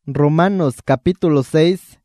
Romanos capítulo 6.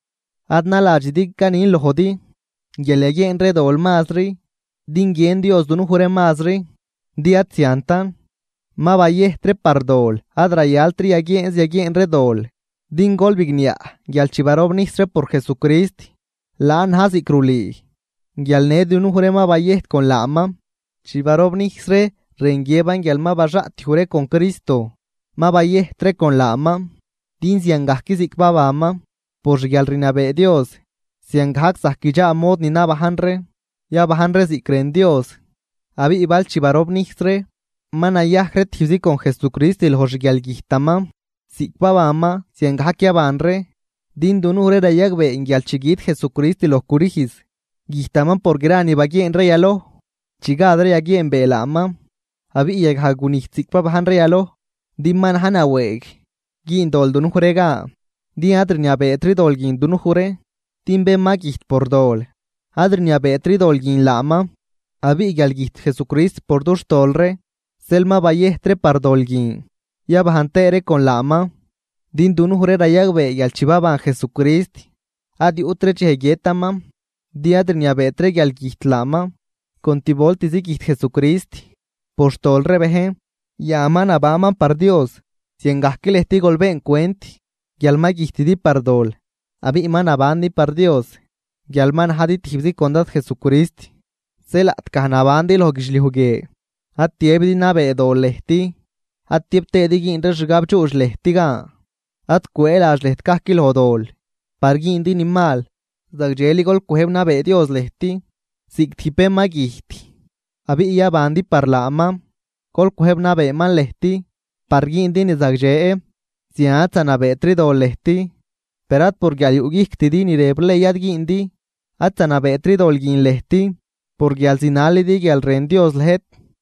Adna lajdi kanin lohodi. Yeleyen redol mazri. Dingyen Dios dunu jure mazri. Diat siantan. Mabayeh tre pardol. Adrayal yagyen redol. Dingol bignia. Yalchivarov nistre por Jesucrist. Lan hazikruli. Yalne dunu jure mabayeh con lama. Chivarov nistre rengyeban yalma barrat jure con Cristo. Mabayeh tre con lama. Din siangahki zikbabama, por yal rinabe Dios. Siangahak sahkija amod ni nabahanre, ya bahanre zikren Dios. Abi ibal chibarob nixtre, manayahre tizi con Jesucristo el horyal gihtama. Zikbabama, siangahak yabanre, din dunure rayagbe ingyal chigit Jesucristo los kurijis. Gihtaman por gran y bagien reyalo, chigadre yagien belama. Abi yaghagunich zikbabahan reyalo, din manhanaweg. Gin dol dunu jurega. Din adrnia betri dol gin dunu jure. Din be magit por dol. Adrnia betri dol gin lama. Abi galgit Jesucrist por dus tolre. Selma bayestre par dol gin. Ya bajantere con lama. Din dunu jure rayagbe y alchibaban Jesucrist. Adi utreche hegetama. Di adrnia betre galgit lama. Contibol tizigit Jesucrist. Por tolre beje. Yaman abaman par Dios. Siengahki lehti golben cuenti, gyalma gihtidi pardol, abi iman abandi par Dios, gyalman hadi tibzi kondat Jesucrist, selat kahnabandi logishlihuge, at tiebdi nabe dol lehti, at tiebte digin reshgabchush lehtiga, at kuelaj lehtkahki lodol, pargindi nimal, zagjeli gol kuheb nabe Dios lehti, siktipe magihti, abi iya bandi parlama, kol kuheb nabe man lehti, Pargindi ni zagjee, siat sanabetri dol lehti, perat por gyayugihti ni reble yad gindi, at sanabetri dol gin lehti, por gyal sinalidi gyal rendios lehet.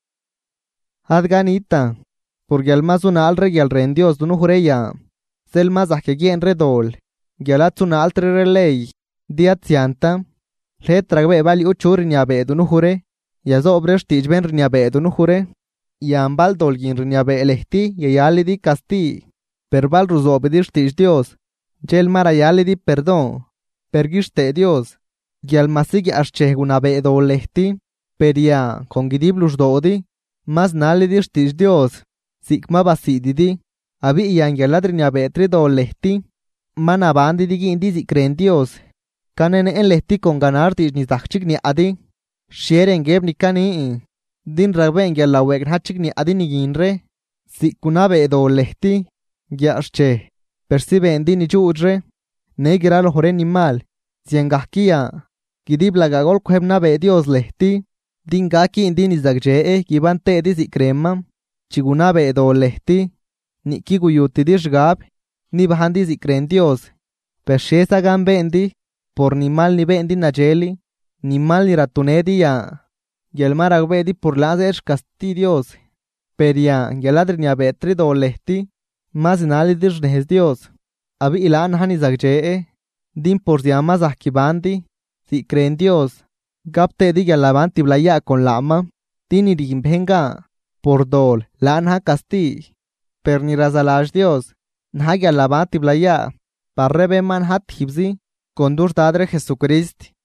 Ad ganita, por gyal mazunal re gyal rendios dunu jureya, selma zahkegien redol, gyalat sunal tre reley, diat sianta, lehet tragbe bali uchur nyabe dunu jure, yazobresh tijben nyabe dunu jure, Yambal dolgin rinyabe elehti yayalidi casti. Perbal ruzobedir tish Dios. Jel marayalidi perdón. Pergiste Dios. Gyalmasigi archegunabe dolehti. Peria congidiblus dodi. Mas nalidir tish Dios. Sikma basididi. Abi yangaladrinyabe tri dolehti. Manabandi digindi zikren Dios. Kanene en lehti con ganar tish ni zachchik ni adi. Shieren geb ni kani. Din ragben gyal laweg hachik ni adini ginre. Sikunabe do lehti. Gyarche. Perciben dini chudre. Negira lo jore ni mal. Siangahkia. Gidibla gagol kuhebnabe Dios lehti. Din gaki indini zagjee. Gibante disi krema. Chigunabe do lehti. Ni kiguyuti dishgab. Ni bahandi zikren Dios. Pershesa gambendi. Por ni mal ni bendi najeli. Ni mal ni ratunedi ya. Yelmar agbedi por lazer casti Dios. Peria, yeladrinia betri do lehti. Mas nalidir nehes Dios. Abi ilan hani zagjee. Din por siama zahkibandi. Si creen Dios. Gapte di yalabanti blaya con lama. Tini rimbenga. Por dol, lanha casti. Per ni razalaj Dios. Nha yalabanti blaya. Parrebe man hat hibzi. Condur dadre Jesucrist.